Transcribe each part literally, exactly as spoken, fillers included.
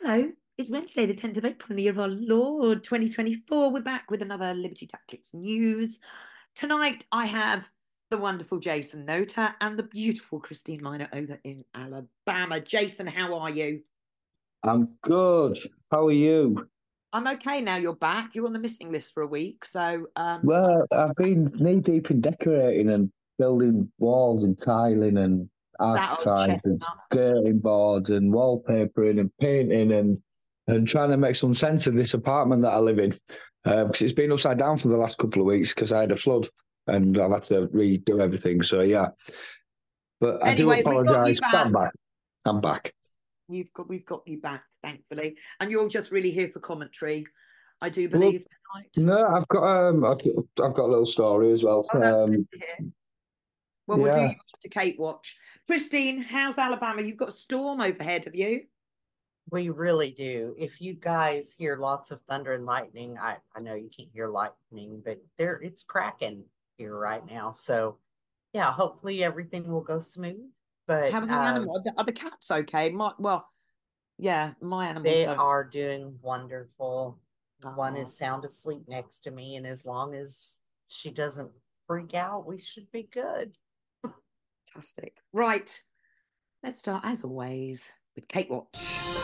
Hello, it's Wednesday, the tenth of April in the year of our Lord twenty twenty-four. We're back with another Liberty Tactics news. Tonight, I have the wonderful Jason Nota and the beautiful Christine Miner over in Alabama. Jason, how are you? I'm good. How are you? I'm okay now you're back. You're on the missing list for a week. So, um, Well, I've been knee deep in decorating and building walls and tiling and that old architraves and chestnut. skirting boards and wallpapering and painting and and trying to make some sense of this apartment that I live in because it's been upside down for the last couple of weeks because I had a flood and I've had to redo everything. So yeah, but I do Anyway, we've got you apologise. But back. I'm back. I'm back. You've got, we've got you back, thankfully. And you're just really here for commentary, I do Well, believe, tonight. no, I've got um, I've, I've got a little story as well. Oh, that's good Um, to hear. Well, we'll do yeah. you after Kate watch. Christine, how's Alabama? You've got a storm overhead, have you? We really do. If you guys hear lots of thunder and lightning, I, I know you can't hear lightning, but there it's cracking here right now. So yeah, hopefully everything will go smooth. How But are the uh, animals? Are the, are the cats okay? My, well, yeah, my animals they don't. are doing wonderful. One Oh, is sound asleep next to me, and as long as she doesn't freak out, we should be good. fantastic. Right, let's start as always with Kate Watch.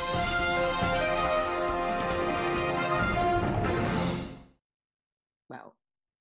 Well,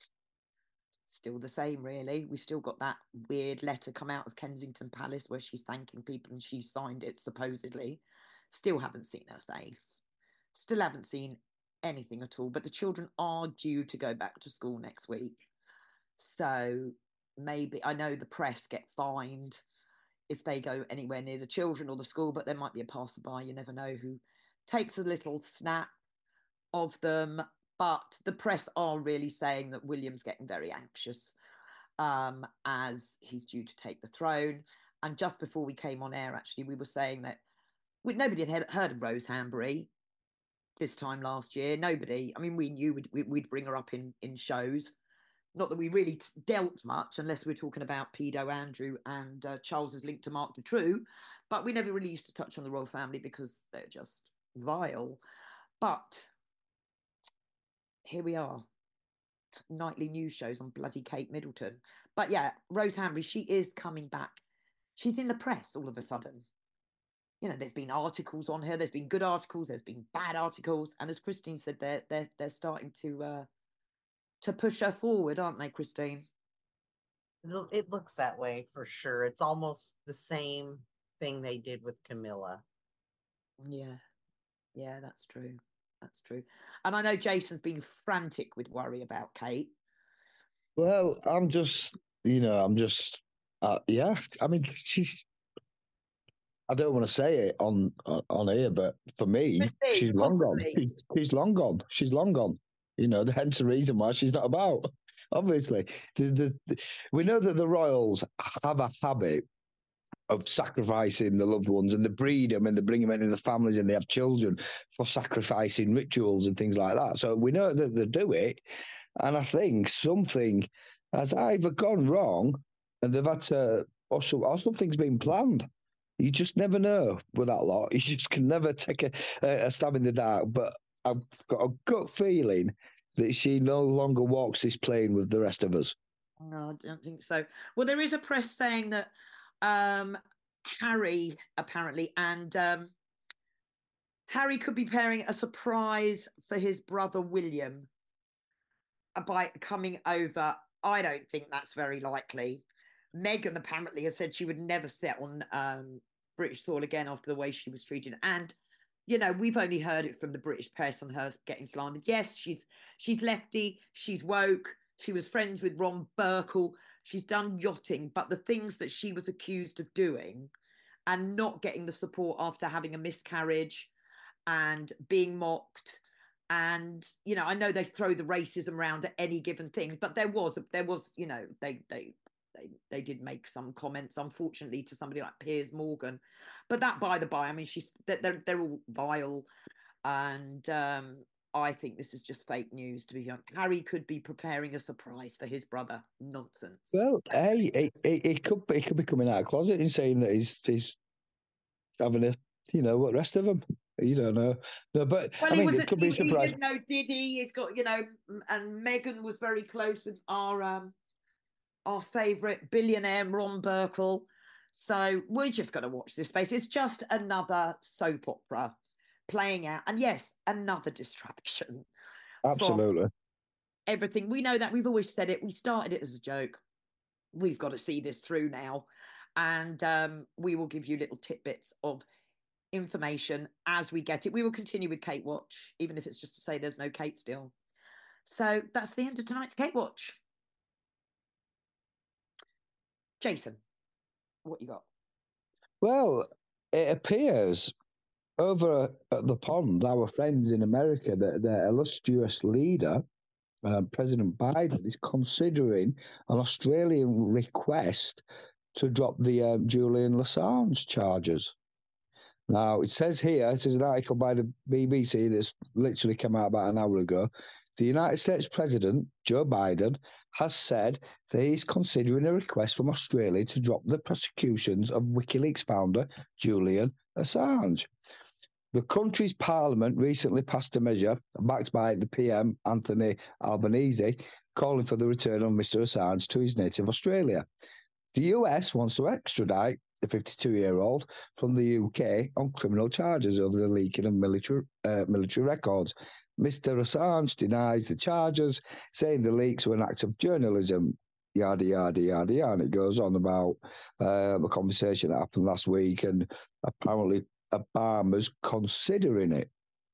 still the same, really. We still got that weird letter come out of Kensington Palace where she's thanking people and she signed it, supposedly. Still haven't seen her face. Still haven't seen anything at all. But the children are due to go back to school next week. So maybe, I know the press get fined if they go anywhere near the children or the school, but there might be a passerby, you never know, who takes a little snap of them. But the press are really saying that William's getting very anxious um, as he's due to take the throne. And just before we came on air, actually, we were saying that we, nobody had heard of Rose Hanbury this time last year. Nobody. I mean, we knew we'd, we'd bring her up in, in shows. Not that we really dealt much, unless we're talking about Pedo Andrew and uh, Charles's link to Mark Dutroux. But we never really used to touch on the royal family because they're just vile. But here we are, nightly news shows on bloody Kate Middleton. But yeah, Rose Hanbury, she is coming back. She's in the press all of a sudden. You know, there's been articles on her. There's been good articles. There's been bad articles. And as Christine said, they're they're they're starting to uh, to push her forward, aren't they, Christine? It looks that way for sure. It's almost the same thing they did with Camilla. Yeah, yeah, that's true. That's true. And I know Jason's been frantic with worry about Kate. Well, I'm just, you know, I'm just, uh, yeah. I mean, she's. I don't want to say it on on on here, but for me, Could be, she's long gone. possibly. She's, she's long gone. She's long gone. You know, hence the reason why she's not about. Obviously, the, the, the, we know that the royals have a habit of sacrificing the loved ones, and they breed them and they bring them into the families, and they have children for sacrificing rituals and things like that. So we know that they do it, and I think something has either gone wrong, and they've had to, or, some, or something's been planned. You just never know with that lot. You just can never take a, a stab in the dark. But I've got a gut feeling that she no longer walks this plane with the rest of us. No, I don't think so. Well, there is a press saying that um, Harry apparently and um, Harry could be preparing a surprise for his brother William by coming over. I don't think that's very likely. Meghan apparently has said she would never sit on um, British soil again after the way she was treated. And, you know, we've only heard it from the British press on her getting slandered. Yes, she's she's lefty, she's woke, she was friends with Ron Burkle, she's done yachting, but the things that she was accused of doing and not getting the support after having a miscarriage and being mocked, and you know, I know they throw the racism around at any given thing, but there was there was you know, they they they they did make some comments, unfortunately, to somebody like Piers Morgan, but that by the by, I mean, she's they're they're all vile, and um I think this is just fake news. To be young, Harry could be preparing a surprise for his brother. Nonsense. Well, hey, it, it, it could be, it could be coming out of the closet and saying that he's he's having a you know, what rest of them? You don't know. No, but Well, I he mean, was it a, could he, be he surprising. didn't know Diddy. He's got, you know, and Meghan was very close with our um our favourite billionaire Ron Burkle. So we're just going to watch this space. It's just another soap opera playing out, and yes, another distraction from Absolutely. everything. We know that, we've always said it. We started it as a joke. We've got to see this through now, and um, we will give you little tidbits of information as we get it. We will continue with Kate Watch, even if it's just to say there's no Kate still. So that's the end of tonight's Kate Watch. Jason, what you got? Well, it appears over at the pond, our friends in America, that their illustrious leader, uh, President Biden, is considering an Australian request to drop the um, Julian Assange charges. Now, it says here, this is an article by the B B C that's literally come out about an hour ago. The United States President, Joe Biden, has said that he's considering a request from Australia to drop the prosecutions of WikiLeaks founder Julian Assange. The country's parliament recently passed a measure, backed by the P M, Anthony Albanese, calling for the return of Mister Assange to his native Australia. The U S wants to extradite the fifty-two-year-old from the U K on criminal charges over the leaking of military, uh, military records. Mister Assange denies the charges, saying the leaks were an act of journalism, yada, yada, yada, yada. And it goes on about um, a conversation that happened last week, and apparently Obama's considering it.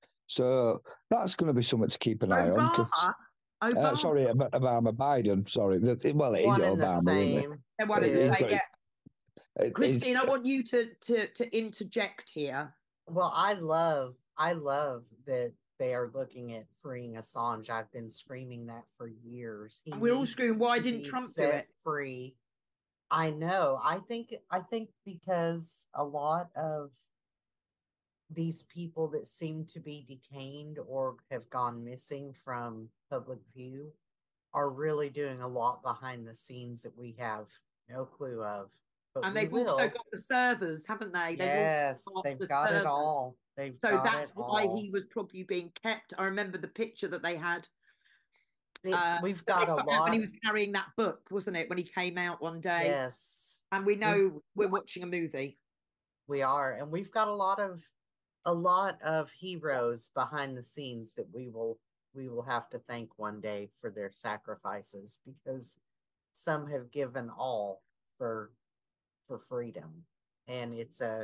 So that's going to be something to keep an eye on. Obama. Obama. Uh, sorry, Obama, Biden. Sorry. Well, it is One and the Obama, isn't it? same. They're one It and the is. same, yeah. It- Christine, I it's- want you to, to to interject here. Well, I love, I love that they are looking at freeing Assange. I've been screaming that for years. He And we're all needs screaming, why to didn't be Trump do set it? free. I know. I think, I think because a lot of these people that seem to be detained or have gone missing from public view are really doing a lot behind the scenes that we have no clue of. But And we they've will. also got the servers, haven't they? They've Yes, also got they've the got it servers. all. They've So got that's it why all. he was probably being kept. I remember the picture that they had. It's, uh, we've that they got a put out when lot. he was carrying that book, wasn't it? When he came out one day. Yes, And we know We've- we're watching a movie. we are, and we've got a lot of a lot of heroes behind the scenes that we will we will have to thank one day for their sacrifices, because some have given all for for freedom, and it's a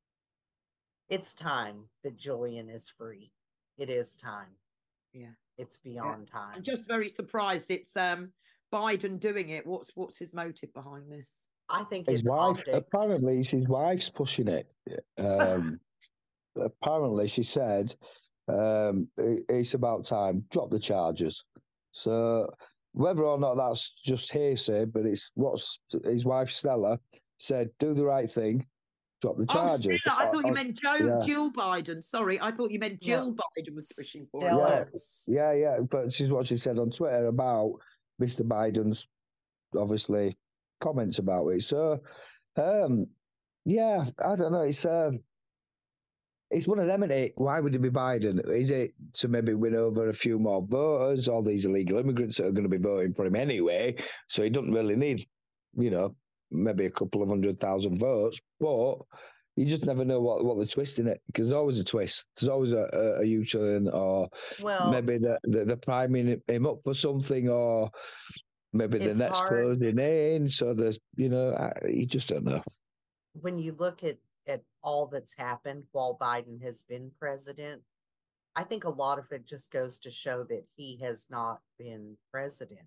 it's time that Julian is free. It is time. Yeah. It's beyond Yeah. time. I'm just very surprised it's um Biden doing it. What's what's his motive behind this? I think his it's wife, optics. apparently, his wife's pushing it. Um, apparently, she said, um, it, it's about time, drop the charges. So, whether or not that's just hearsay, but it's what's his wife, Stella, said, do the right thing, drop the Oh, charges. Stella, I thought you Uh, meant Joe, yeah. Jill Biden. Sorry, I thought you meant Jill No. Biden was pushing for it. Stella, Yeah, yeah, but this is what she said on Twitter about Mister Biden's, obviously, comments about it. So, um, yeah, I don't know. It's um, it's one of them, isn't it? Why would it be Biden? Is it to maybe win over a few more voters, all these illegal immigrants that are going to be voting for him anyway? So he doesn't really need, you know, maybe a couple of hundred thousand votes. But you just never know what, what the twist in it, because there's always a twist. There's always a, a, a U-turn, or well, maybe the, the, they're priming him up for something, or maybe the It's net's hard. closing in. So there's, you know, I, you just don't know. when you look at at all that's happened while Biden has been president, I think a lot of it just goes to show that he has not been president.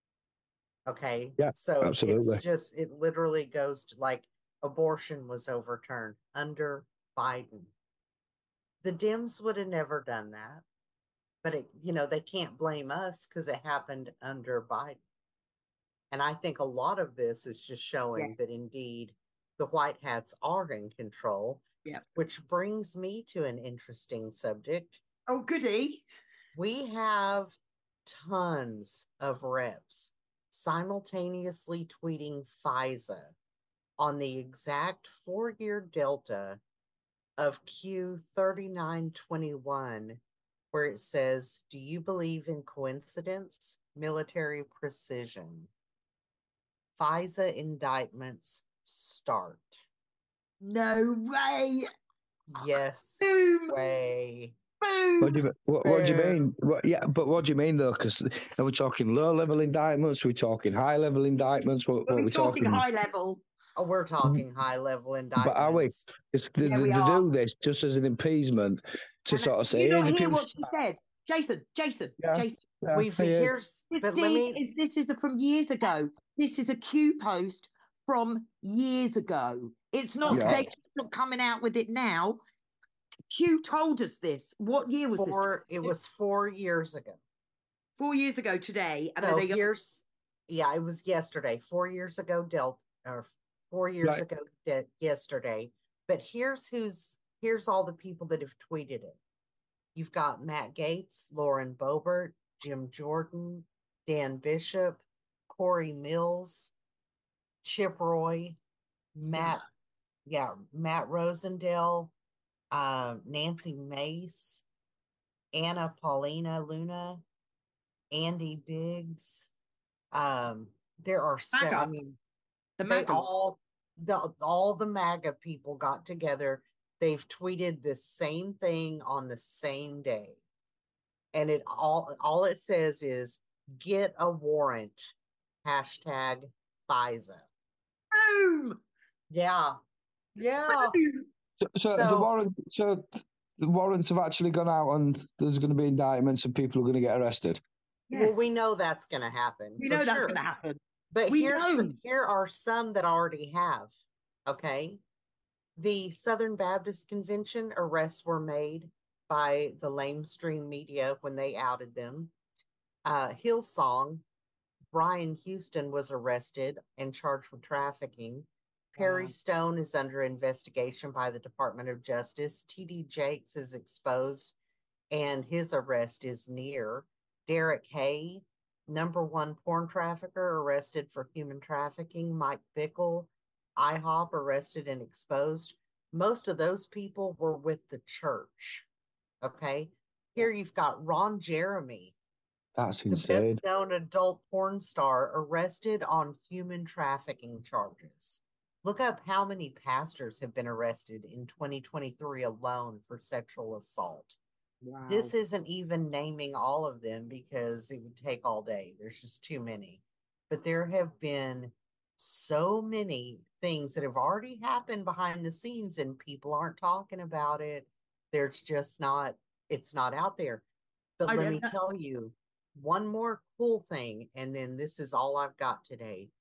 Okay. Yeah, So absolutely. it's just, it literally goes to like abortion was overturned under Biden. The Dems would have never done that. But it, you know, they can't blame us because it happened under Biden. And I think a lot of this is just showing that indeed the white hats are in control. Yeah. Which brings me to an interesting subject. Oh, goody. We have tons of reps simultaneously tweeting FISA on the exact four-year delta of Q thirty-nine twenty-one, where it says, "Do you believe in coincidence? Military precision. FISA indictments start." No way. Yes Boom. way. Boom. What do you what, what do you mean? What, yeah, but what do you mean though? Because are we talking low level indictments? Are we talking high level indictments? What, We're what are we talking, talking? high level. Oh, we're talking high level indictments. But are we? It's, they, Yeah, we they are. do this just as an appeasement to And sort of do say, you here's not a hear few. what she said? Jason, Jason, Yeah, Jason. yeah, We've yeah. here's This but let thing me is this is the, from years ago. This is a Q post from years ago. It's not Okay. they're just not coming out with it now. Q told us this. What year was four this? it was four years ago. Four years ago today. And So then they here's yeah, it was yesterday, four years ago, Delta, or four years Right. ago de- yesterday. But here's who's here's all the people that have tweeted it. You've got Matt Gaetz, Lauren Boebert, Jim Jordan, Dan Bishop, Corey Mills, Chip Roy, Matt, yeah, Matt Rosendale, uh, Nancy Mace, Anna Paulina Luna, Andy Biggs. Um, there are so MAGA. I mean, the they MAGA. all the all the MAGA people got together. They've tweeted the same thing on the same day. And it all all it says is get a warrant. Hashtag FISA. Boom. Yeah. Yeah. Boom. So, so, the So- warrant, so the warrants have actually gone out, and there's going to be indictments, and people are going to get arrested. Well, we Yes. know that's gonna happen. We for know that's sure. gonna happen. But We here's know. here are some that already have. Okay. The Southern Baptist Convention arrests were made by the lamestream media when they outed them. Uh, Hillsong, Brian Houston was arrested and charged with trafficking. Perry Wow. Stone is under investigation by the Department of Justice. T D Jakes is exposed and his arrest is near. Derek Hay, number one porn trafficker, arrested for human trafficking. Mike Bickle, IHOP, arrested and exposed. Most of those people were with the church. Okay. Here you've got Ron Jeremy, That's the insane. best known adult porn star, arrested on human trafficking charges. Look up how many pastors have been arrested in twenty twenty-three alone for sexual assault. Wow. This isn't even naming all of them because it would take all day. There's just too many. But there have been so many things that have already happened behind the scenes and people aren't talking about it. There's just not, it's not out there. But I let don't me know. tell you one more cool thing, and then this is all I've got today.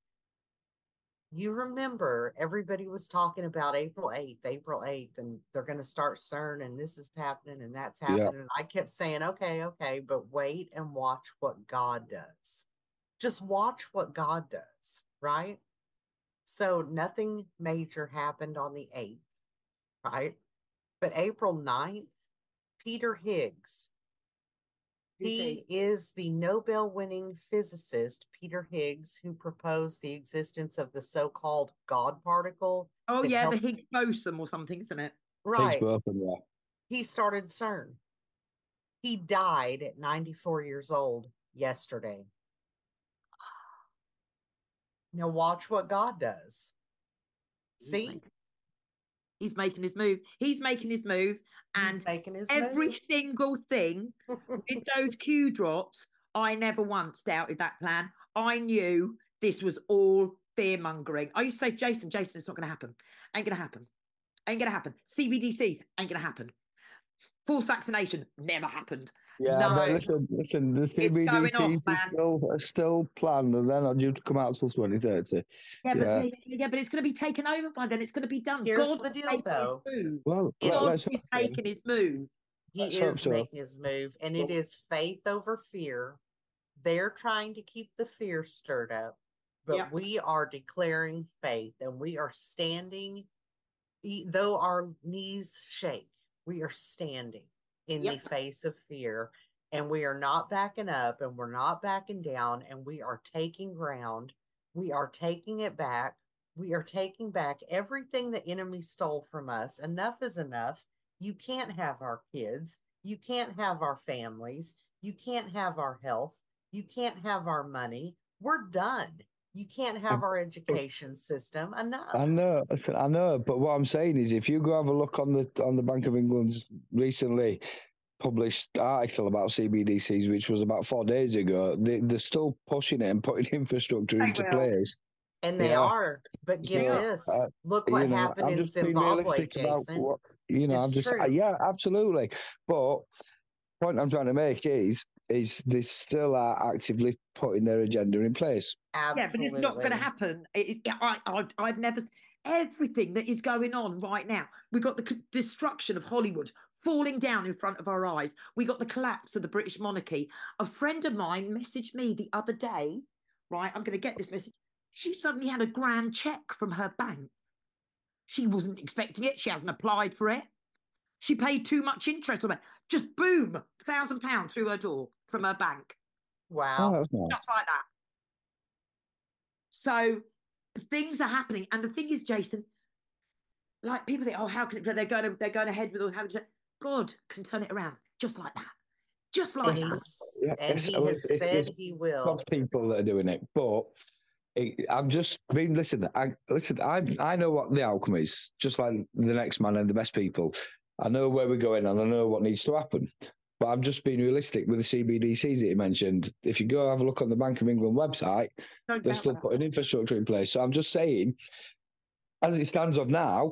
You remember everybody was talking about April eighth, April eighth, and they're going to start CERN, and this is happening, and that's Yeah. happening. And I kept saying, okay, okay, but wait and watch what God does. Just watch what God does, right? So nothing major happened on the eighth, right? But April ninth, Peter Higgs, Who's he is the Nobel-winning physicist, Peter Higgs, who proposed the existence of the so-called God particle. Oh that yeah, helped- the Higgs boson or something, isn't it? right. Higgs boson, yeah. He started CERN. He died at ninety-four years old yesterday. Now watch what God does. He's See, making, he's making his move. He's making his move, and he's making his every move. single thing with those Q drops, I never once doubted that plan. I knew this was all fear mongering. I used to say, Jason, Jason, it's not going to happen. Ain't going to happen. Ain't going to happen. C B D Cs ain't going to happen. Forced vaccination never happened. Yeah, No. but listen, listen, the It's C B D going off, Cs are man. still, are still planned, and they're not due to come out until twenty thirty. Yeah, but Yeah. yeah, yeah, but it's going to be taken over by then. It's going to be done. Here's God the is deal, making though. his move. Well, It's- let, God let's is hope so. making his move. He Let's hope is so. making his move, and it Well- is faith over fear. They're trying to keep the fear stirred up, but Yep. we are declaring faith, and we are standing, e- though our knees shake, we are standing in Yep. the face of fear, and we are not backing up, and we're not backing down, and we are taking ground. We are taking it back. We are taking back everything the enemy stole from us. Enough is enough. You can't have our kids. You can't have our families. You can't have our health. You can't have our money. We're done. You can't have our education system. Enough. I know, I know, but what I'm saying is, if you go have a look on the on the Bank of England's recently published article about C B D Cs, which was about four days ago, they, they're still pushing it and putting infrastructure They into will. place. And they Yeah. are. But get So, this. uh, Look what you know, happened I'm in just being Zimbabwe, realistic about Jason. what you know. It's I'm just, true. uh, yeah, absolutely. But point I'm trying to make is, is they still are actively putting their agenda in place. Absolutely. Yeah, but it's not going to happen. It, it, I, I, I've never. Everything that is going on right now, we've got the c- destruction of Hollywood falling down in front of our eyes. We got the collapse of the British monarchy. A friend of mine messaged me the other day. Right, I'm going to get this message. She suddenly had a grand check from her bank. She wasn't expecting it. She hasn't applied for it. She paid too much interest on it. Just boom, thousand pounds through her door from her bank. Wow. Oh, that's nice. Just like that. So things are happening, and the thing is, Jason, like people think, oh, how can it? They're going to, they're going ahead with all. How God can turn it around just like that, just like And, that. he's, Yeah, and it's- he well, has it's- said it's- he will. God's people that are doing it, but it, I'm just being listen. I listen. I I know what the outcome is. Just like the next man and the best people, I know where we're going and I know what needs to happen. But I'm just being realistic with the C B D Cs that you mentioned. If you go have a look on the Bank of England website, Don't they're doubt still that. putting infrastructure in place. So I'm just saying, as it stands of now,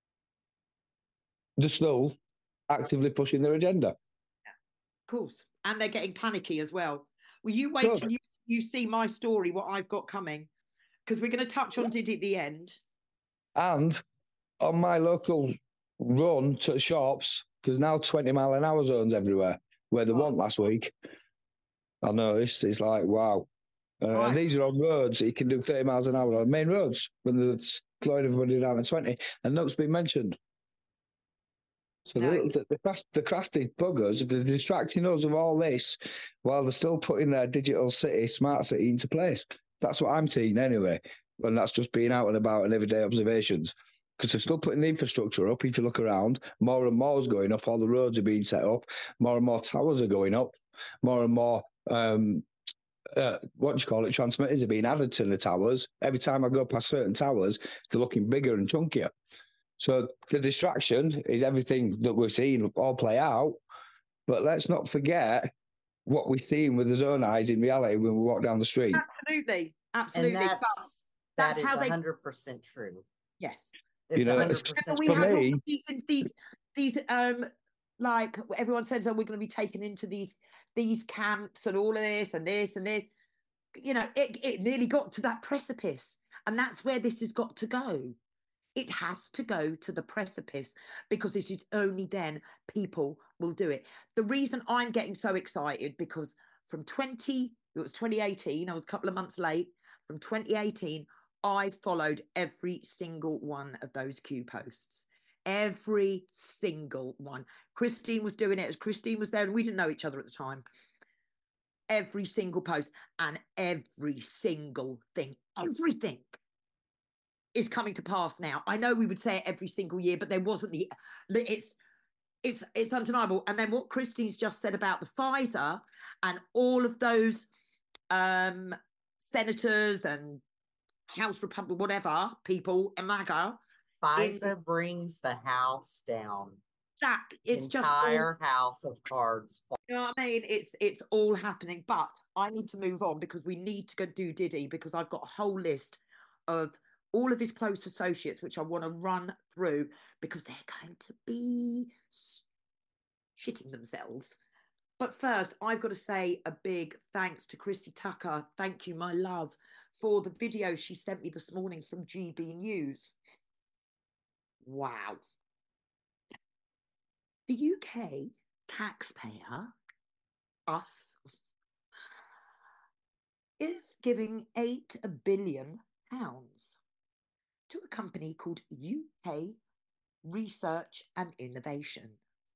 they're still actively pushing their agenda. Of course, and they're getting panicky as well. Well, you wait Good. till you you see my story, what I've got coming, because we're going to touch on Diddy at the end. And on my local run to shops, there's now twenty mile an hour zones everywhere where there Right. weren't last week. I noticed it's like, wow. Uh, Right. And these are on roads that you can do thirty miles an hour on main roads when they're slowing everybody down at twenty. And note's been mentioned. So No. the, the, the, craft, the crafty buggers are distracting us of all this while they're still putting their digital city, smart city into place. That's what I'm seeing anyway. And that's just being out and about and everyday observations. Because they're still putting the infrastructure up. If you look around, more and more is going up. All the roads are being set up. More and more towers are going up. More and more, um, uh, what do you call it, transmitters are being added to the towers. Every time I go past certain towers, they're looking bigger and chunkier. So the distraction is everything that we're seeing all play out. But let's not forget what we're seeing with our own eyes in reality when we walk down the street. Absolutely, absolutely. And that's, But that that's is how they- one hundred percent true. yes, It's You know, one it's- hundred percent we for true. have all me- these these these um like everyone says, oh, we're going to be taken into these these camps and all of this and this and this. You know, it it nearly got to that precipice, and that's where this has got to go. It has to go to the precipice because it is only then people will do it. The reason I'm getting so excited because from twenty, it was twenty eighteen, I was a couple of months late. From twenty eighteen, I followed every single one of those Q posts. Every single one. Christine was doing it as Christine was there, and we didn't know each other at the time. Every single post and every single thing, everything is coming to pass now. I know we would say it every single year, but there wasn't the, it's, it's, it's undeniable. And then what Christine's just said about the Pfizer and all of those um, senators and House Republic, whatever people, MAGA. FISA in, brings the house down. That it's just entire house of cards. You know what I mean? It's it's all happening, but I need to move on because we need to go do Diddy because I've got a whole list of all of his close associates, which I want to run through because they're going to be shitting themselves. But first, I've got to say a big thanks to Chrissy Tucker. Thank you, my love, for the video she sent me this morning from G B News. Wow. The U K taxpayer, us, is giving eight billion pounds to a company called U K Research and Innovation.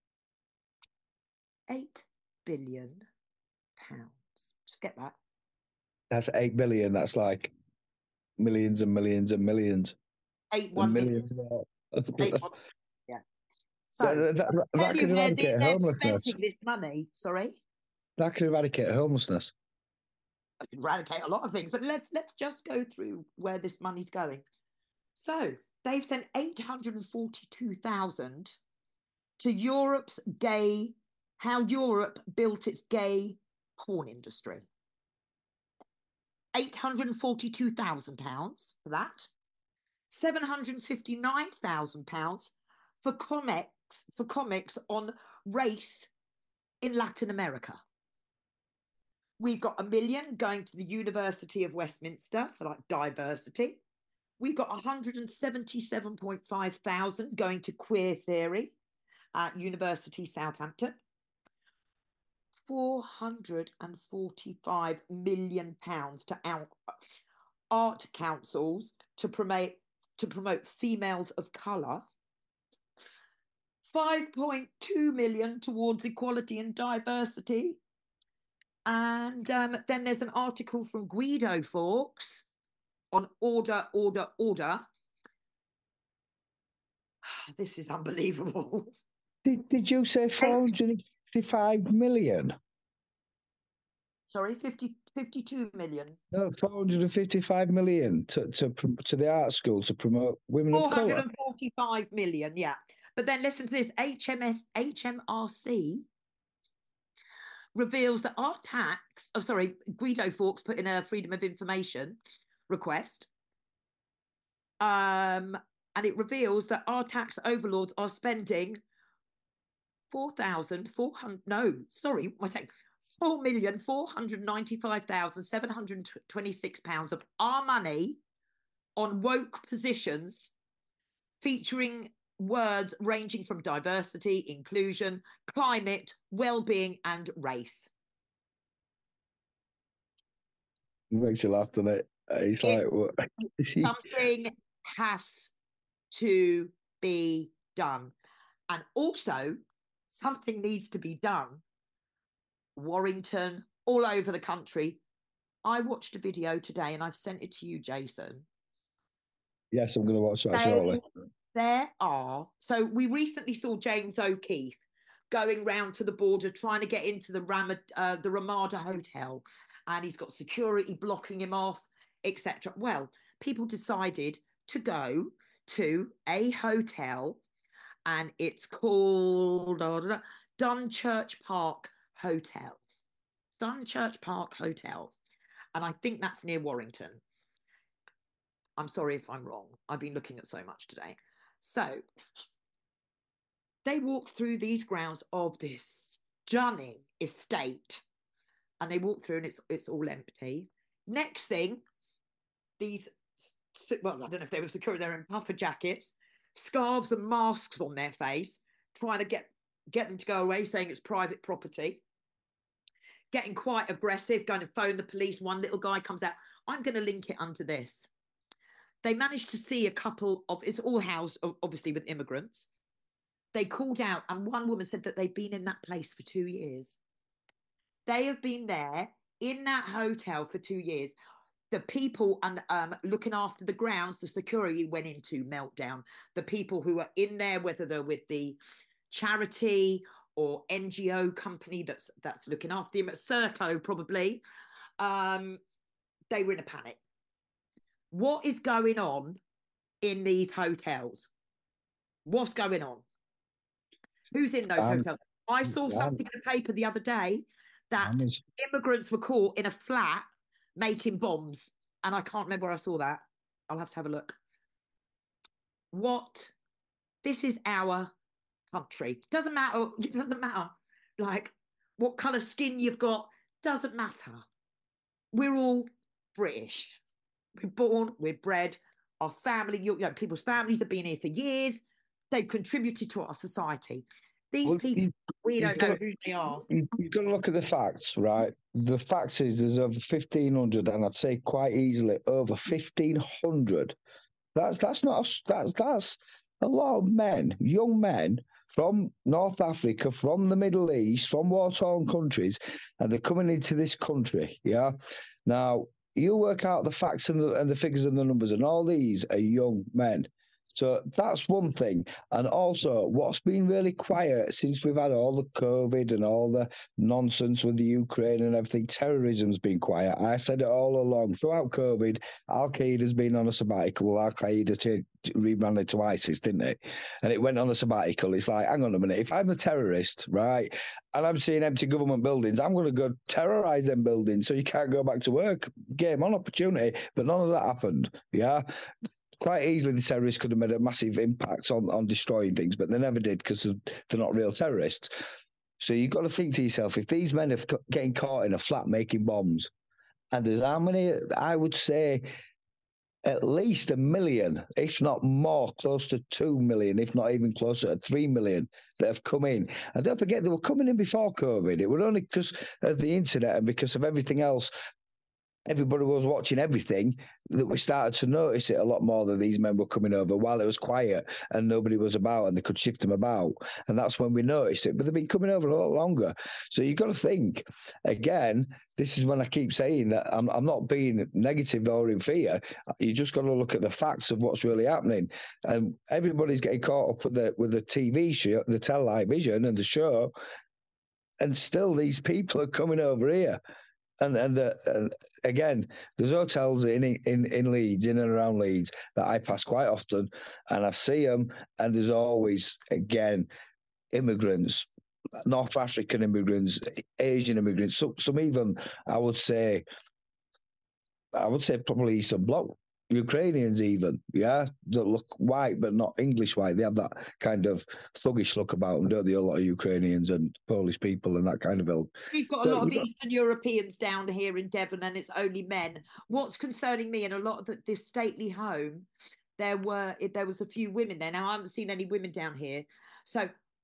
eight billion pounds. Just get that. That's eight billion. That's like millions and millions and millions. Eight one million. Millions more. Eight one. Yeah. So That, that, that, I'll that tell you could where they, eradicate they're homelessness. spending this money. Sorry. That could eradicate homelessness. I could eradicate a lot of things, but let's let's just go through where this money's going. So they've sent eight hundred forty-two thousand to Europe's gay, how Europe built its gay porn industry. eight hundred forty-two thousand pounds for that. seven hundred fifty-nine thousand pounds for comics for comics on race in Latin America. We've got a million going to the University of Westminster for like diversity. We've got one hundred seventy-seven point five thousand going to queer theory at University Southampton. four hundred forty-five million pounds to out, art councils to promote to promote females of colour. five point two million towards equality and diversity. And um, then there's an article from Guido Fawkes on order, order, order. This is unbelievable. Did, did you say four hundred fifty-five million? Sorry, fifty, fifty-two million. No, four hundred fifty-five million to, to, to the art school to promote women of colour. four hundred forty-five million, yeah. But then listen to this, H M S, H M R C reveals that our tax, oh, sorry, Guido Fawkes put in a Freedom of Information request. Um, and it reveals that our tax overlords are spending four thousand four hundred, no, sorry, what am I saying? four million four hundred ninety-five thousand seven hundred twenty-six pounds of our money on woke positions featuring words ranging from diversity, inclusion, climate, well-being, and race. It makes you laugh, doesn't it? It's It, like what? something has to be done. And also, something needs to be done. Warrington, all over the country. I watched a video today and I've sent it to you, Jason. Yes, I'm going to watch that There, shortly. there are, so we recently saw James O'Keefe going round to the border trying to get into the, Ram, uh, the Ramada Hotel, and he's got security blocking him off, et cetera. Well, people decided to go to a hotel, and it's called uh, Dunchurch Park Hotel. Dunchurch Park Hotel. And I think that's near Warrington. I'm sorry if I'm wrong. I've been looking at so much today. So they walk through these grounds of this stunning estate, and they walk through and it's it's all empty. Next thing, these, well, I don't know if they were security, they're in puffer jackets, scarves and masks on their face, trying to get, get them to go away, saying it's private property. Getting quite aggressive, going to phone the police. One little guy comes out. I'm going to link it under this. They managed to see a couple of, it's all housed, obviously, with immigrants. They called out, and one woman said that they've been in that place for two years. They have been there in that hotel for two years. The people and um, looking after the grounds, the security went into meltdown. The people who are in there, whether they're with the charity or N G O company that's that's looking after them, at Serco probably, um, they were in a panic. What is going on in these hotels? What's going on? Who's in those um, hotels? I saw yeah. something in the paper the other day that is... immigrants were caught in a flat making bombs, and I can't remember where I saw that. I'll have to have a look. What? This is our country. Doesn't matter. It doesn't matter. Like what colour skin you've got. Doesn't matter. We're all British. We're born, we're bred, our family, you know, people's families have been here for years. They've contributed to our society. These well, people, you, we don't know to, who they are. You, you've got to look at the facts, right? The fact is there's over fifteen hundred, and I'd say quite easily over fifteen hundred. That's that's not a, that's that's a lot of men, young men from North Africa, from the Middle East, from war-torn countries, and they're coming into this country, yeah? Now, you work out the facts and the, and the figures and the numbers, and all these are young men. So that's one thing. And also, what's been really quiet since we've had all the COVID and all the nonsense with the Ukraine and everything, terrorism's been quiet. I said it all along. Throughout COVID, Al Qaeda's been on a sabbatical. Al Qaeda rebranded to ISIS, didn't it? And it went on a sabbatical. It's like, hang on a minute, if I'm a terrorist, right, and I'm seeing empty government buildings, I'm going to go terrorize them buildings so you can't go back to work. Game on, opportunity. But none of that happened. Yeah. Quite easily, the terrorists could have made a massive impact on, on destroying things, but they never did because they're not real terrorists. So you've got to think to yourself, if these men are getting caught in a flat making bombs, and there's how many, I would say, at least a million, if not more, close to two million, if not even closer to three million that have come in. And don't forget, they were coming in before COVID. It was only because of the internet and because of everything else. Everybody was watching everything that we started to notice it a lot more, that these men were coming over while it was quiet and nobody was about and they could shift them about. And that's when we noticed it. But they've been coming over a lot longer. So you've got to think, again, this is when I keep saying that I'm, I'm not being negative or in fear. You just got to look at the facts of what's really happening. And everybody's getting caught up with the, with the T V show, the television and the show. And still these people are coming over here. And and, the, and again, there's hotels in, in in Leeds, in and around Leeds, that I pass quite often, and I see them, and there's always, again, immigrants, North African immigrants, Asian immigrants, some, some even, I would say, I would say probably Eastern Bloc, Ukrainians even, yeah, that look white but not English white. They have that kind of thuggish look about them, don't they? A lot of Ukrainians and Polish people and that kind of ilk. We've got a So lot of got... Eastern Europeans down here in Devon, and it's only men. What's concerning me, and a lot of the, this stately home, there were there was a few women there. Now I haven't seen any women down here, so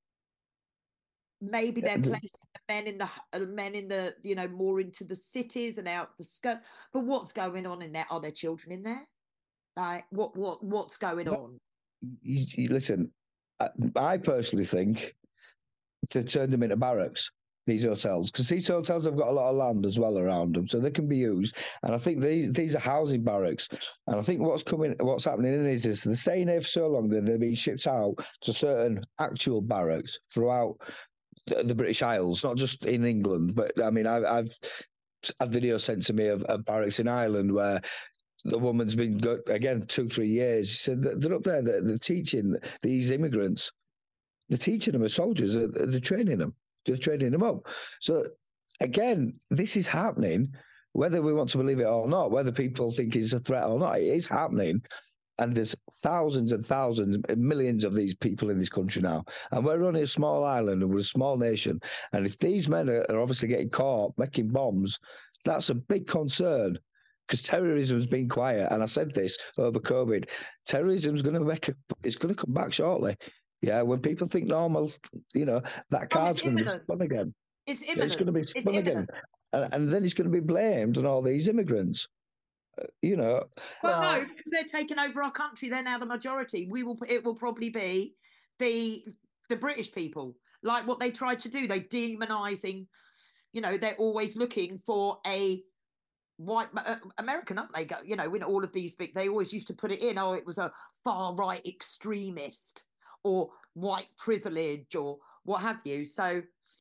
maybe they're placing the men in the uh, men in the you know more into the cities and out the skirts. But what's going on in there? Are there children in there? Like what what what's going on? You, you, listen, I, I personally think to turn them into barracks, these hotels, because these hotels have got a lot of land as well around them, so they can be used. And I think these these are housing barracks. And I think what's coming, what's happening is, is they're staying here for so long that they're being shipped out to certain actual barracks throughout the, the British Isles, not just in England. But I mean, I've, I've had videos sent to me of, of barracks in Ireland where the woman's been, go, again, two, three years. She said they're up there, they're, they're teaching these immigrants. They're teaching them as soldiers. They're, they're training them. They're training them up. So, again, this is happening, whether we want to believe it or not, whether people think it's a threat or not, it is happening. And there's thousands and thousands, millions of these people in this country now. And we're only a small island and we're a small nation. And if these men are, are obviously getting caught making bombs, that's a big concern. Because terrorism's been quiet, and I said this over COVID. Terrorism's going to make a, it's going to come back shortly. Yeah, when people think normal, you know, that card's oh, going to be spun again. It's imminent. Yeah, it's going to be spun again, and, and then it's going to be blamed on all these immigrants. Uh, you know, well, well, no, because they're taking over our country. They're now the majority. We will. It will probably be the the British people, like what they tried to do. They demonising. You know, they're always looking for a white uh, American, aren't they? You know, in all of these big, they always used to put it in. Oh, it was a far right extremist or white privilege or what have you. So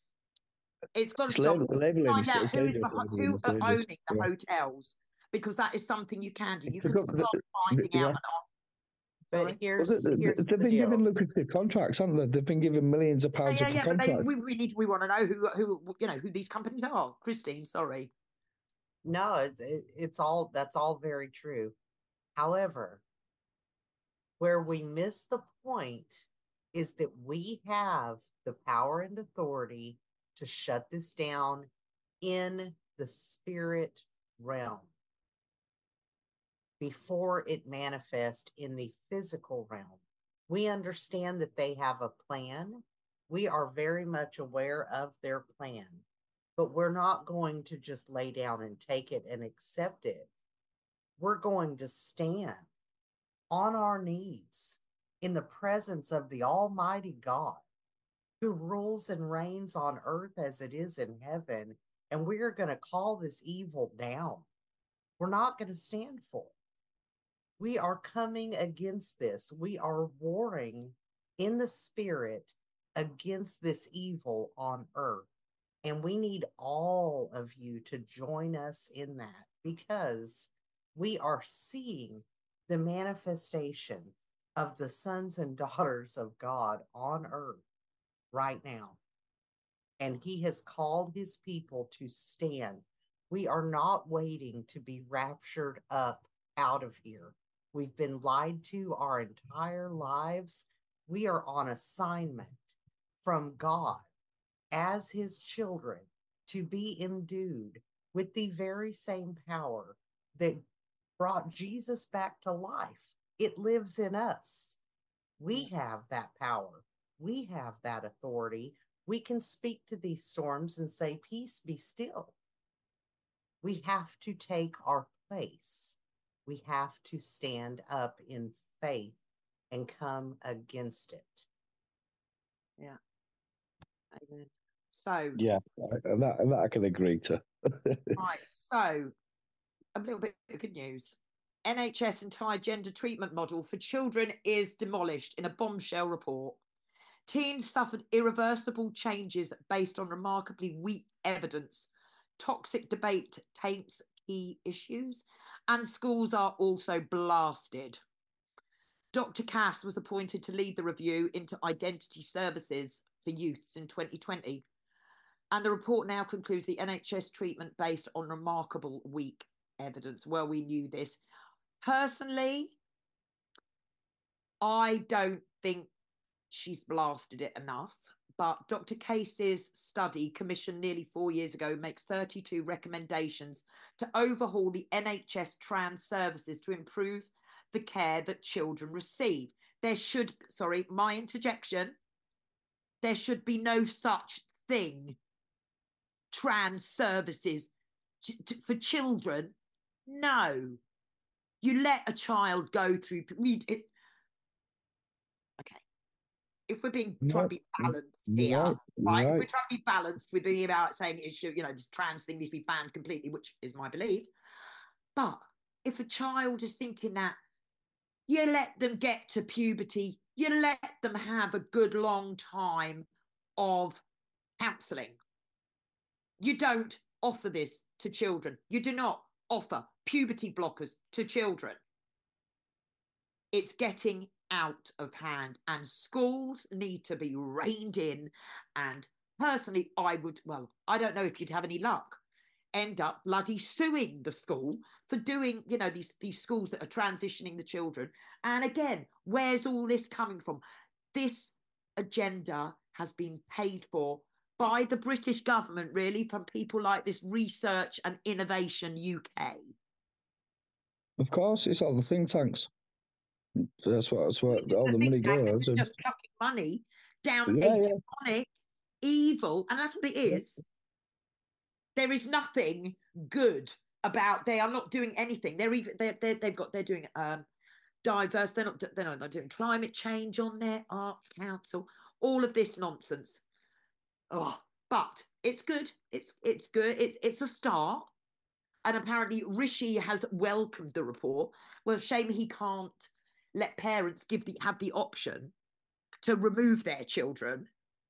it's got to it's stop. Label, labeling, find out who, is labeling, who are owning the yeah. hotels, because that is something you can do. You can start the, finding the, out. Yeah. And ask. But here's, well, they, here's they've the been deal. given lucrative contracts, haven't they? They've been given millions of pounds yeah, yeah, of yeah, contracts. But they, we, we need, we want to know who, who, you know, who these companies are. Christine, sorry. No, it's it's all that's all very true. However, where we miss the point is that we have the power and authority to shut this down in the spirit realm before it manifests in the physical realm. We understand that they have a plan. We are very much aware of their plan. But we're not going to just lay down and take it and accept it. We're going to stand on our knees in the presence of the Almighty God, who rules and reigns on earth as it is in heaven. And we are going to call this evil down. we're not going to stand for it. We are coming against this. We are warring in the spirit against this evil on earth. And we need all of you to join us in that, because we are seeing the manifestation of the sons and daughters of God on earth right now. And he has called his people to stand. We are not waiting to be raptured up out of here. We've been lied to our entire lives. We are on assignment from God as his children to be endued with the very same power that brought Jesus back to life. It lives in us. We have that power. We have that authority. We can speak to these storms and say, peace, be still. We have to take our place. We have to stand up in faith and come against it. Yeah. Amen. So, yeah, that, that I can agree to. right. So, a little bit of good news. N H S entire gender treatment model for children is demolished in a bombshell report. Teens suffered irreversible changes based on remarkably weak evidence. Toxic debate taints key issues, and schools are also blasted. Doctor Cass was appointed to lead the review into identity services for youths in twenty twenty. And the report now concludes the N H S treatment based on remarkable weak evidence. Well, we knew this. Personally, I don't think she's blasted it enough. But Doctor Case's study, commissioned nearly four years ago, makes thirty-two recommendations to overhaul the N H S trans services to improve the care that children receive. There should, sorry, my interjection, there should be no such thing, trans services for children. No. You let a child go through, we, it, okay. If we're being No, trying to be balanced you're here, right, you're right? If right. we're trying to be balanced, we're being about saying it should, you know, this trans thing needs to be banned completely, which is my belief. But if a child is thinking that, you let them get to puberty, you let them have a good long time of counselling. You don't offer this to children. You do not offer puberty blockers to children. It's getting out of hand, and schools need to be reined in. And personally, I would, well, I don't know if you'd have any luck, end up bloody suing the school for doing, you know, these, these schools that are transitioning the children. And again, where's all this coming from? This agenda has been paid for by the British government, really, from people like this Research and Innovation U K. Of course, it's all the think tanks. That's what, that's what all the money Tank, goes. this is just chucking money down Yeah, a yeah. demonic evil, and that's what it is. There is nothing good about. They are not doing anything. They're even they're, they're they've got they're doing um diverse. They're not they're not they're doing climate change on their Arts Council. All of this nonsense. Oh, but it's good. It's it's good. It's it's a start. And apparently Rishi has welcomed the report. Well, shame he can't let parents give the have the option to remove their children.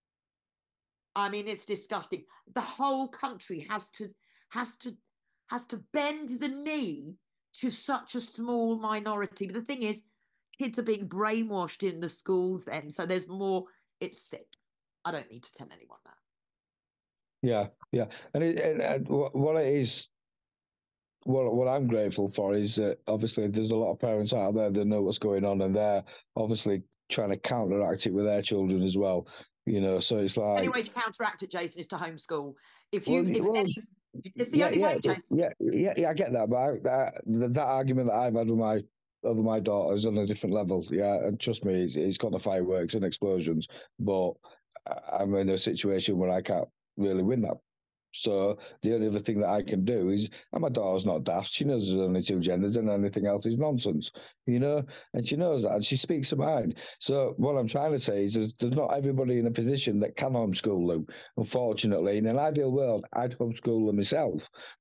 I mean, it's disgusting. The whole country has to has to has to bend the knee to such a small minority. But the thing is, kids are being brainwashed in the schools then, so there's more. It's sick. I don't need to tell anyone that. Yeah, yeah, and, it, and, and what it is, what what I'm grateful for is that obviously there's a lot of parents out there that know what's going on, and they're obviously trying to counteract it with their children as well. You know, so it's like the only way to counteract it, Jason, is to homeschool. If you, well, if well, any, it's the yeah, only yeah, way, Jason. yeah, yeah, yeah, I get that, but I, that that argument that I've had with my over my daughters on a different level. Yeah, and trust me, it's, it's got the fireworks and explosions, but I'm in a situation where I can't really win that. So the only other thing that I can do is, and my daughter's not daft. She knows there's only two genders, and anything else is nonsense, you know. And she knows that, and she speaks her mind. So what I'm trying to say is, there's, there's not everybody in a position that can homeschool them. Unfortunately, in an ideal world, I'd homeschool them myself.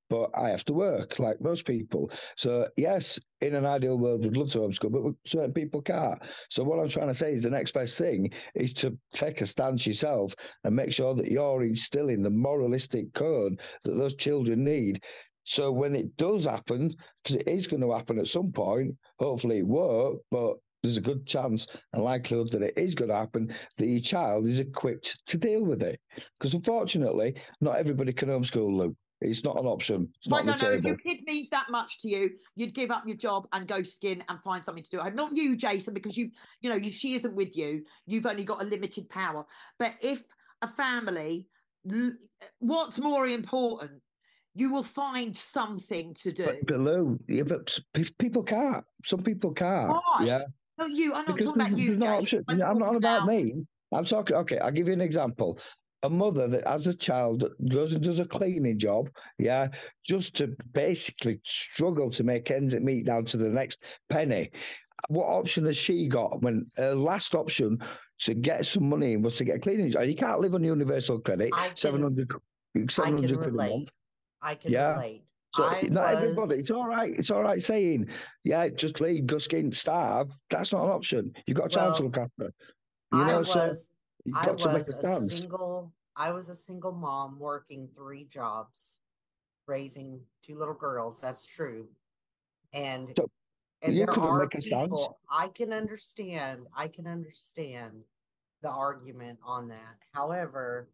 but I have to work like most people. So yes, in an ideal world, we'd love to homeschool, but certain people can't. So what I'm trying to say is the next best thing is to take a stance yourself and make sure that you're instilling the moralistic code that those children need. So when it does happen, because it is going to happen at some point, hopefully it won't, but there's a good chance and likelihood that it is going to happen, that your child is equipped to deal with it. Because unfortunately, not everybody can homeschool, Lou. It's not an option. It's not I don't know. table. If your kid means that much to you, you'd give up your job and go skin and find something to do. Not you, Jason, because you, you know, you, she isn't with you. You've only got a limited power. But if a family, what's more important? You will find something to do. But, but Lou, yeah, but people can't. Some people can't. Why? Yeah. Not you. I'm not because talking about you, no Jason. I'm, I'm not about, about me. I'm talking. Okay, I'll give you an example. A mother that has a child that goes and does a cleaning job, yeah, just to basically struggle to make ends meet down to the next penny. What option has she got when her last option to get some money was to get a cleaning job? You can't live on universal credit, I can, seven hundred, seven hundred I can quid relate. a month. I can yeah. relate. So I not was... everybody. It's all right. It's all right saying, yeah, just leave, go skin, starve. That's not an option. You've got a child well, to look after. You I know, was, so you've got I to make a was a stand. single. I was a single mom working three jobs, raising two little girls. That's true. And So and you there couldn't are make a stance. people. I can understand. I can understand the argument on that. However,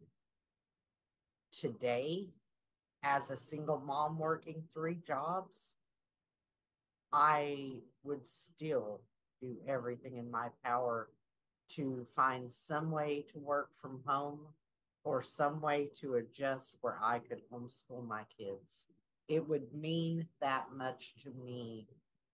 today, as a single mom working three jobs, I would still do everything in my power to find some way to work from home or some way to adjust where I could homeschool my kids. It would mean that much to me,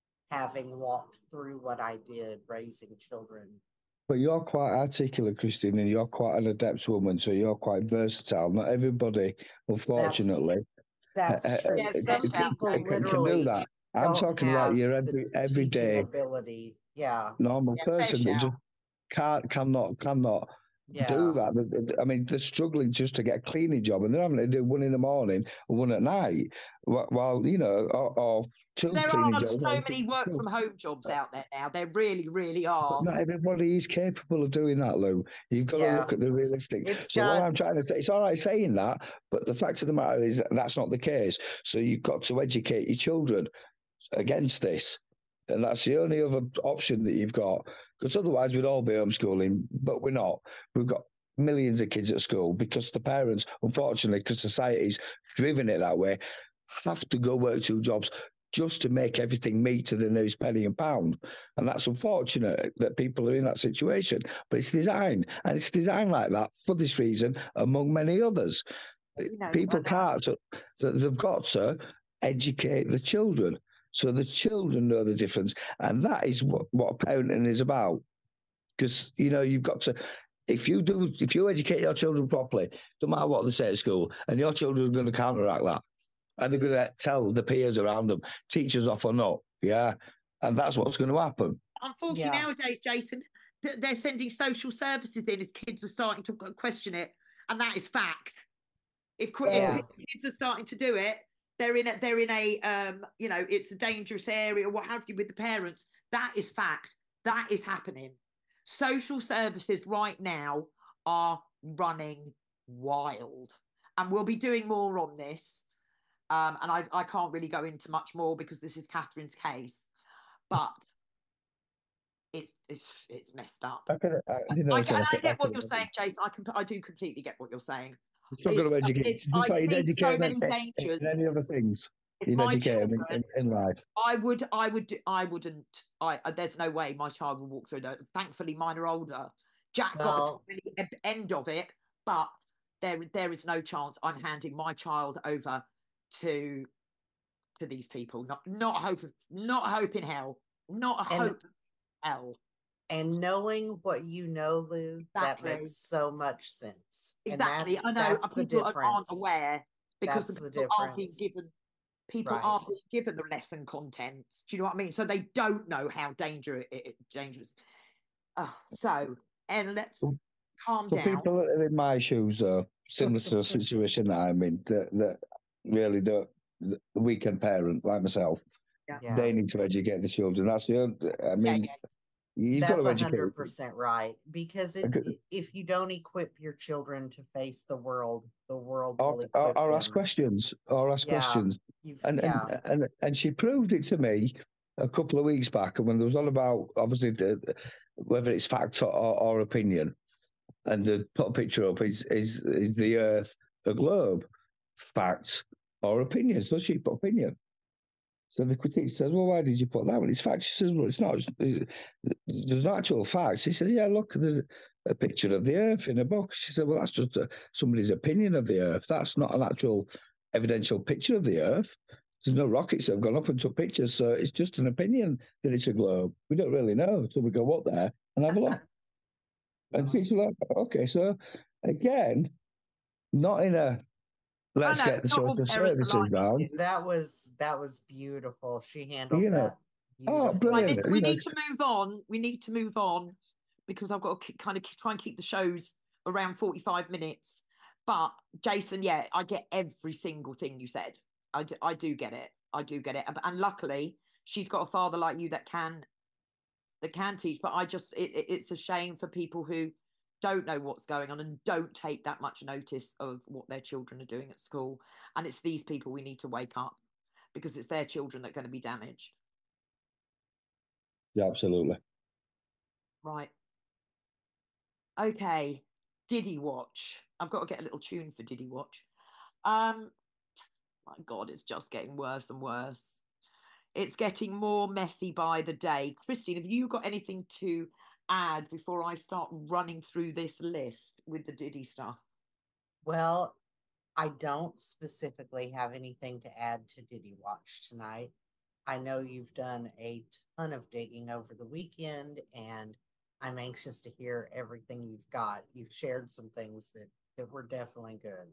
having walked through what I did raising children. But you're quite articulate, Christine, and you're quite an adept woman, so you're quite versatile. Not everybody, unfortunately. That's, that's true. Yeah, Some can, people can, literally can do that. I'm talking about your every everyday ability. Yeah. normal yeah, person that just can't, cannot, cannot yeah. do that. I mean, they're struggling just to get a cleaning job, and they're having to do one in the morning and one at night. While you know, or, or two there cleaning are jobs. so many work from home jobs out there now. There really, really are. But not everybody is capable of doing that, Lou. You've got yeah. to look at the realistic. It's so got... what I'm trying to say, it's all right saying that, but the fact of the matter is that that's not the case. So you've got to educate your children against this. And that's the only other option that you've got. Because otherwise we'd all be homeschooling, but we're not. We've got millions of kids at school because the parents, unfortunately, because society's driven it that way, have to go work two jobs just to make everything meet to the nearest penny and pound. And that's unfortunate that people are in that situation. But it's designed, and it's designed like that for this reason, among many others. You know, people can't, so they've got to educate the children. So the children know the difference. And that is what, what parenting is about. Because, you know, you've got to, if you do, if you educate your children properly, no matter what they say at school, and your children are going to counteract that. And they're going to tell the peers around them, teachers off or not. Yeah. And that's what's going to happen. Unfortunately, yeah. nowadays, Jason, they're sending social services in if kids are starting to question it. And that is fact. If, yeah. if kids are starting to do it, they're in a, they're in a, um, you know, it's a dangerous area or what have you with the parents. That is fact. That is happening. Social services right now are running wild. And we'll be doing more on this. Um, and I, I can't really go into much more because this is Catherine's case, but it's it's it's messed up. I, can, I, you know, I, and I get what you're saying, Jason. I can I do completely get what you're saying. It's not going to educate. I like see so many dangers. In any other things, you educate them in, in life. I would, I would, I wouldn't. I there's no way my child will walk through that. Thankfully, mine are older. Jack well, got to the end of it, but there there is no chance I'm handing my child over to to these people. Not not hope not hope in hell. Not a and, hope in hell. And knowing what you know, Lou, exactly. That makes so much sense. Exactly. I know people aren't aware because that's the people the aren't being given people right. aren't being given the lesson contents. Do you know what I mean? So they don't know how dangerous it, it dangerous. Oh, so and let's so, calm so down. People that are in my shoes, though, similar to the situation that I'm in, that, that really don't the weekend parent like myself. Yeah. Yeah. They need to educate the children. That's the. I mean, yeah. you've That's got to a educate. hundred percent right. Because it, Okay. if you don't equip your children to face the world, the world Or, will or, equip or them. ask questions. Or ask Yeah, questions. you've, And, yeah. and and and she proved it to me a couple of weeks back, and when there was all about obviously the, whether it's fact or, or opinion, and they put a picture up is is is the Earth a globe, facts or opinion? So she put opinion. So the critique says, "Well, why did you put that one?" It's fact. She says, "Well, it's not. It's, it's, there's actual facts." He said, "Yeah, look, there's a picture of the Earth in a book." She said, "Well, that's just a, somebody's opinion of the Earth. That's not an actual evidential picture of the Earth. There's no rockets that have gone up and took pictures, so it's just an opinion that it's a globe. We don't really know, so we go up there and have a look." And she's like, "Okay, so again, not in a let's know, get the not all social parents are services like down, you. That was that was beautiful. She handled you know." that Oh, beautifully. Right, brilliant! listen, You we know, need to move on. We need to move on because I've got to k- kind of try and keep the shows around forty-five minutes. But Jason, yeah, I get every single thing you said. I do, I do get it. I do get it. And, and luckily, she's got a father like you that can that can teach. But I just, it, it, it's a shame for people who don't know what's going on and don't take that much notice of what their children are doing at school. And it's these people we need to wake up because it's their children that are going to be damaged. yeah, absolutely. Right. Okay. Diddy Watch. I've got to get a little tune for Diddy Watch. Um, my God, it's just getting worse and worse. It's getting more messy by the day. Christine, have you got anything to add before I start running through this list with the Diddy stuff? Well, I don't specifically have anything to add to Diddy Watch tonight. I know you've done a ton of digging over the weekend, and I'm anxious to hear everything you've got. You've shared some things that, that were definitely good.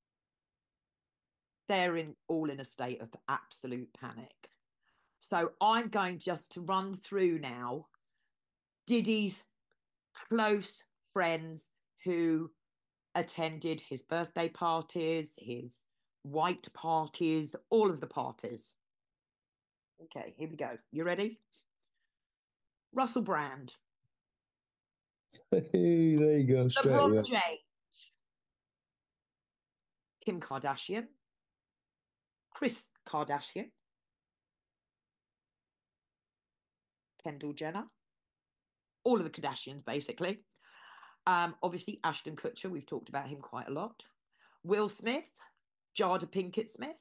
They're in all in a state of absolute panic. So I'm going just to run through now Diddy's close friends who attended his birthday parties, his white parties, all of the parties. Okay, here we go. You ready? Russell Brand. Hey, there you go. Straight LeBron away. James. Kim Kardashian. Kris Kardashian. Kendall Jenner. All of the Kardashians, basically. Um, obviously, Ashton Kutcher. We've talked about him quite a lot. Will Smith. Jada Pinkett Smith.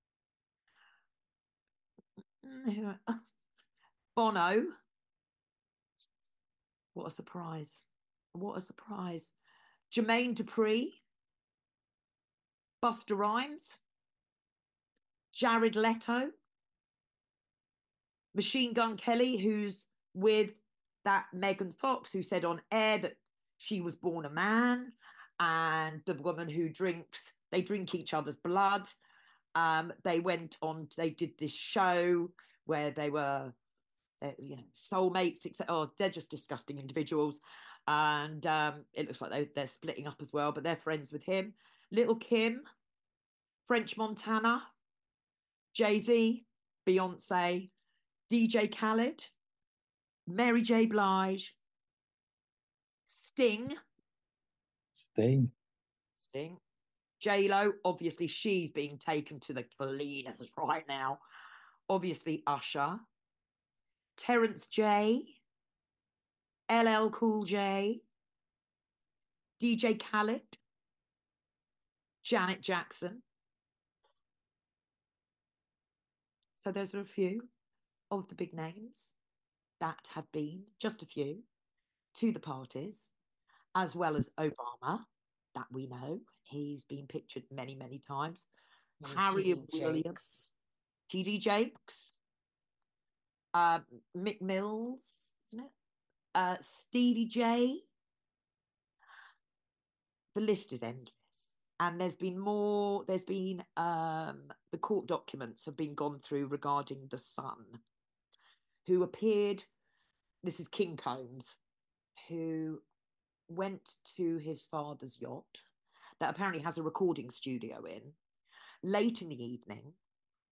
Bono. What a surprise. What a surprise. Jermaine Dupri. Busta Rhymes. Jared Leto. Machine Gun Kelly, who's with that Megan Fox, who said on air that she was born a man, and the woman who drinks, they drink each other's blood. Um, they went on, they did this show where they were, you know, soulmates, except, oh, they're just disgusting individuals. And um, it looks like they, they're splitting up as well, but they're friends with him. Little Kim, French Montana, Jay-Z, Beyonce, D J Khaled, Mary J. Blige, Sting. Sting. Sting. J-Lo, obviously she's being taken to the cleaners right now. Obviously Usher. Terrence J. L L Cool J. D J Khaled. Janet Jackson. So those are a few of the big names that have been, just a few, to the parties, as well as Obama, that we know. He's been pictured many, many times. And Harry T D Williams, Jakes. T D Jakes, uh, Mick Mills, isn't it? Uh, Stevie J. The list is endless. And there's been more, there's been, um, the court documents have been gone through regarding the son who appeared, this is King Combs, who went to his father's yacht that apparently has a recording studio in late in the evening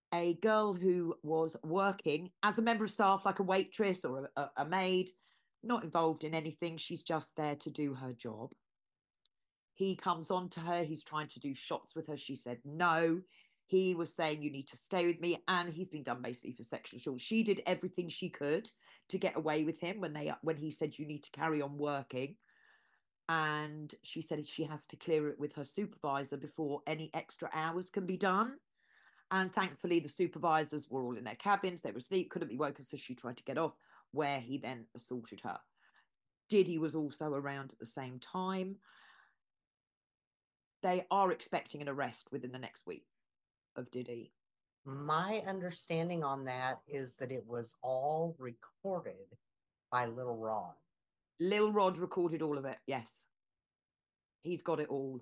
a girl who was working as a member of staff, like a waitress or a, a maid, not involved in anything. She's just there to do her job. He comes on to her. He's trying to do shots with her. She said no. He was saying, you need to stay with me. And he's been done basically for sexual assault. She did everything she could to get away with him when they when he said, you need to carry on working. And she said she has to clear it with her supervisor before any extra hours can be done. And thankfully, the supervisors were all in their cabins. They were asleep, couldn't be woken. So she tried to get off, where he then assaulted her. Diddy was also around at the same time. They are expecting an arrest within the next week of Diddy. My understanding on that is that it was all recorded by Lil Rod. Lil Rod recorded all of it, yes. He's got it all.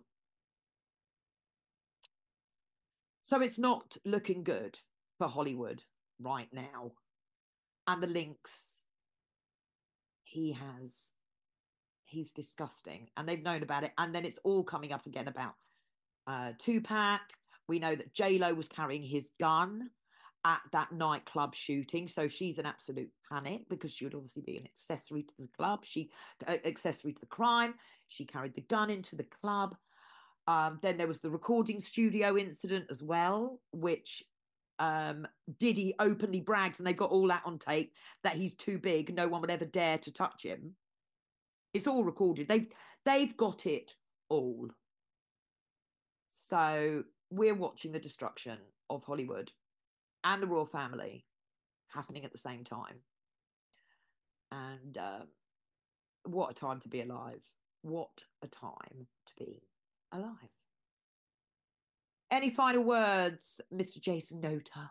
So it's not looking good for Hollywood right now. And the links he has, he's disgusting. And they've known about it. And then it's all coming up again about uh, Tupac. We know that J-Lo was carrying his gun at that nightclub shooting. So she's in absolute panic because she would obviously be an accessory to the club. She uh, accessory to the crime. She carried the gun into the club. Um, then there was the recording studio incident as well, which um, Diddy openly brags, and they got all that on tape, that he's too big. No one would ever dare to touch him. It's all recorded. They've, they've got it all. So we're watching the destruction of Hollywood and the royal family happening at the same time. And uh, what a time to be alive. What a time to be alive. Any final words, Mister Jason Nota?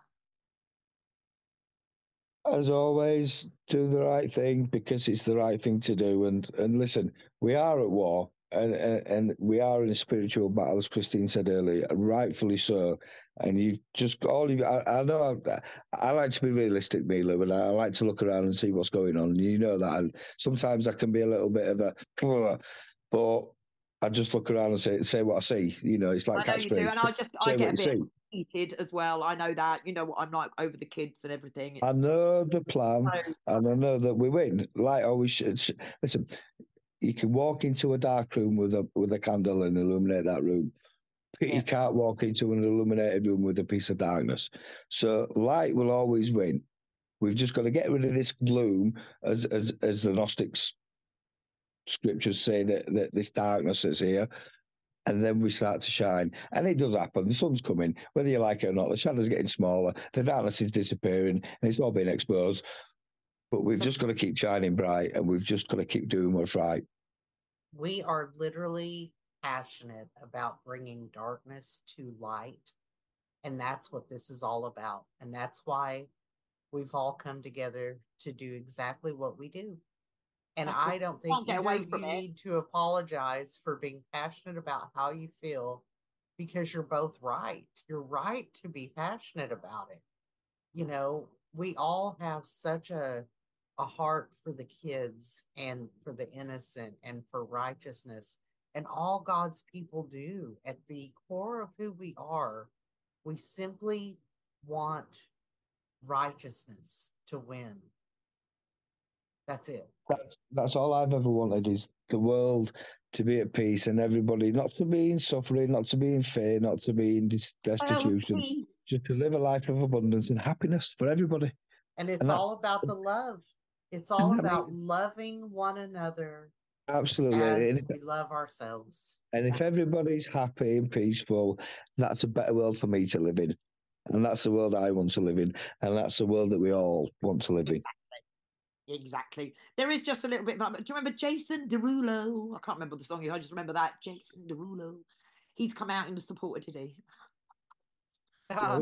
As always, do the right thing because it's the right thing to do. And and listen, we are at war, and and, and we are in a spiritual battle, as Christine said earlier, rightfully so. And you've just all you. I, I know I, I like to be realistic, Mila, but I, I like to look around and see what's going on. You know that. And sometimes I can be a little bit of a, but I just look around and say say what I see. You know, it's like I know you do, and I just I get a bit heated as well. I know that. You know what I'm like over the kids and everything. It's... I know the plan, so... and I know that we win. Like always, should, should, listen. You can walk into a dark room with a with a candle and illuminate that room. Yeah. You can't walk into an illuminated room with a piece of darkness. So light will always win. We've just got to get rid of this gloom, as as as the Gnostics scriptures say that, that this darkness is here, and then we start to shine. And it does happen. The sun's coming, whether you like it or not. The shadows are getting smaller, the darkness is disappearing, and it's all being exposed. But we've just got to keep shining bright, and we've just got to keep doing what's right. We are literally passionate about bringing darkness to light. And that's what this is all about. And that's why we've all come together to do exactly what we do. And that's I don't think either of you need to apologize for being passionate about how you feel, because you're both right. You're right to be passionate about it. You know, we all have such a a heart for the kids and for the innocent and for righteousness. And all God's people do. At the core of who we are, we simply want righteousness to win. That's it. That's, that's all I've ever wanted, is the world to be at peace and everybody not to be in suffering, not to be in fear, not to be in destitution, oh, just to live a life of abundance and happiness for everybody. And it's and all about the love. It's all about means, loving one another. Absolutely. As if, we love ourselves. And if everybody's happy and peaceful, that's a better world for me to live in. And that's the world I want to live in. And that's the world that we all want to live in. Exactly. There is just a little bit. Do you remember Jason Derulo? I can't remember the song. I just remember that. Jason Derulo. He's come out in the support of Diddy. Uh,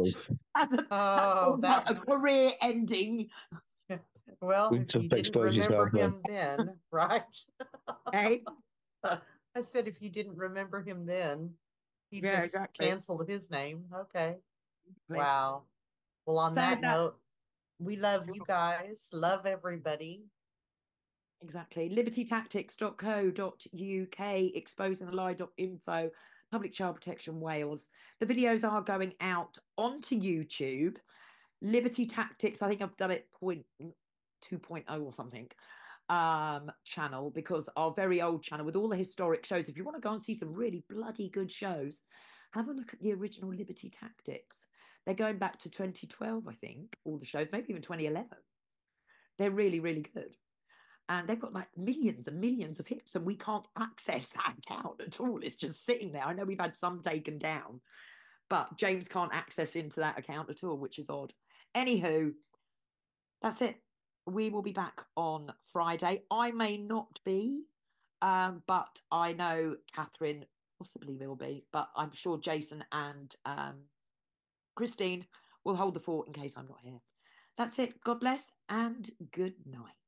oh, that a career ending. Well, if you didn't remember him then, right? Hey, I said if you didn't remember him then, he yeah, just exactly. canceled his name. Okay. Wow. Well, on so that, that note, we love you guys. Love everybody. Exactly. liberty tactics dot co dot uk, exposing the lie dot info. Public Child Protection Wales. The videos are going out onto YouTube. Liberty Tactics, I think I've done it point two point oh or something, um, channel, because our very old channel with all the historic shows, if you want to go and see some really bloody good shows, have a look at the original Liberty Tactics. They're going back to twenty twelve, I think, all the shows, maybe even twenty eleven. They're really, really good. And they've got like millions and millions of hits, and we can't access that account at all. It's just sitting there. I know we've had some taken down, but James can't access into that account at all, which is odd. Anywho, that's it. We will be back on Friday. I may not be, um, but I know Catherine possibly will be, but I'm sure Jason and um, Christine will hold the fort in case I'm not here. That's it. God bless and good night.